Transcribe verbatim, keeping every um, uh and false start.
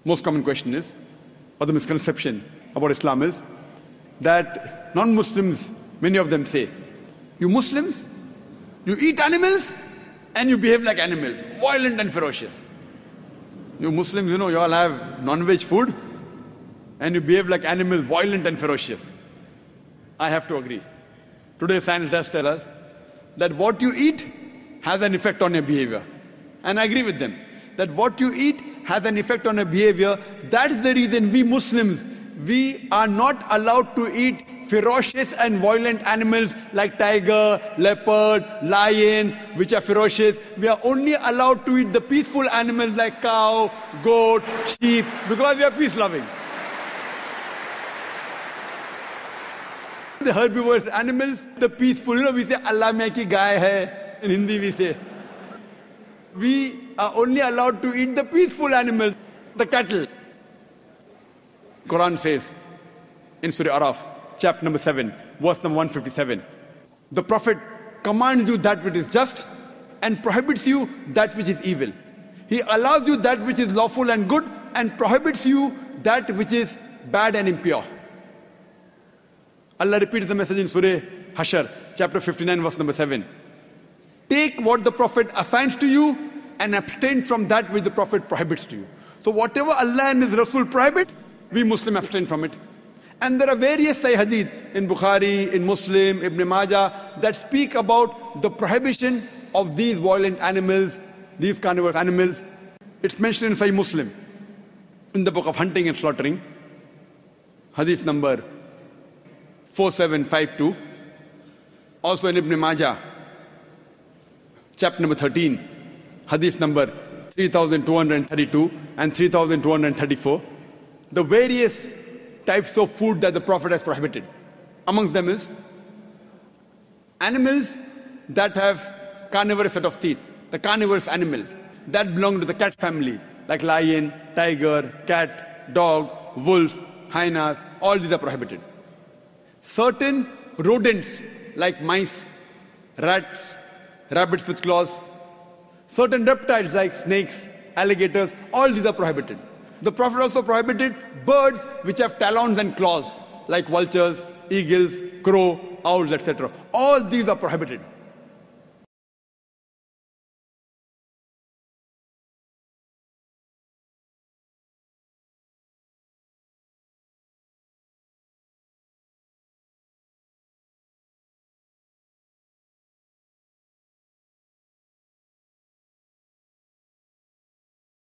most common question is, or the misconception about Islam is, that non-Muslims, many of them say, you Muslims, you eat animals and you behave like animals, violent and ferocious. You Muslims, you know, you all have non-veg food and you behave like animals, violent and ferocious. I have to agree. Today science does tell us that what you eat has an effect on your behavior. And I agree with them, that what you eat has an effect on your behavior. That's the reason we Muslims, we are not allowed to eat ferocious and violent animals like tiger, leopard, lion, which are ferocious. We are only allowed to eat the peaceful animals like cow, goat, sheep, because we are peace-loving. The herbivores, animals, the peaceful, you know, we say, Allah mein ki gaay hai, in Hindi we say. We are only allowed to eat the peaceful animals, the cattle. Quran says in Surah Araf, chapter number seven, verse number one fifty-seven, the Prophet commands you that which is just and prohibits you that which is evil. He allows you that which is lawful and good and prohibits you that which is bad and impure. Allah repeats the message in Surah Hashr, chapter fifty-nine, verse number seven. Take what the Prophet assigns to you and abstain from that which the Prophet prohibits to you. So whatever Allah and His Rasul prohibit, we Muslim abstain from it. And there are various Sahih Hadith in Bukhari, in Muslim, Ibn Majah, that speak about the prohibition of these violent animals, these carnivorous animals. It's mentioned in Sahih Muslim, in the book of hunting and slaughtering, Hadith number four seven five two. Also in Ibn Majah, chapter number thirteen, Hadith number three thousand two hundred thirty-two and three thousand two hundred thirty-four. The various types of food that the Prophet has prohibited. Amongst them is animals that have carnivorous set of teeth, the carnivorous animals that belong to the cat family, like lion, tiger, cat, dog, wolf, hyenas, all these are prohibited. Certain rodents like mice, rats, rabbits with claws, certain reptiles like snakes, alligators, all these are prohibited. The Prophet also prohibited birds which have talons and claws, like vultures, eagles, crow, owls, et cetera. All these are prohibited.